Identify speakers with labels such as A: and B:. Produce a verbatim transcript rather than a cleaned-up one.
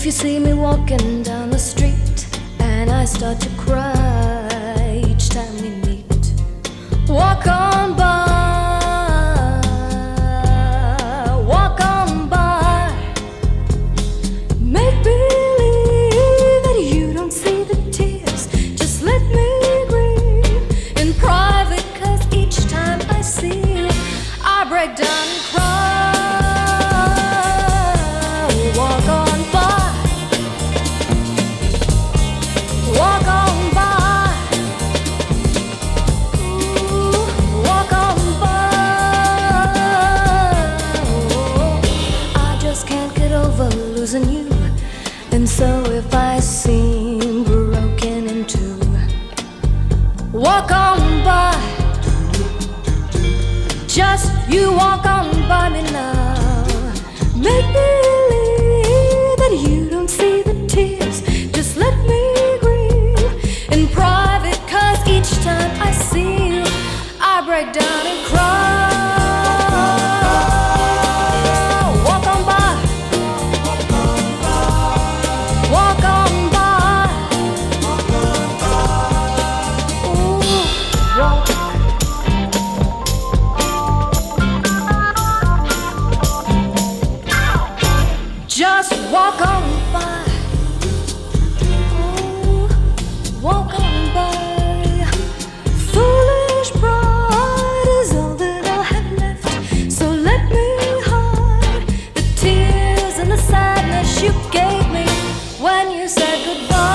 A: If you see me walking down the street and I start to cry each time we meet, walk on by, walk on by. Make believe that you don't see the tears. Just let me grieve in private, 'cause each time I see you, I break down and cry. Walk on by, walk on by, ooh, walk on by. I just can't get over losing you, and so if I seem broken in two, walk on by. Just you walk on by me now. Make believe that you don't see the tears. Just let me grieve in private, 'cause each time I see you, I break down and cry. Walk on by, walk on by, ooh, walk. Just walk on by, oh, walk on by. Foolish pride is all that I have left, so let me hide the tears and the sadness you gave me when you said goodbye.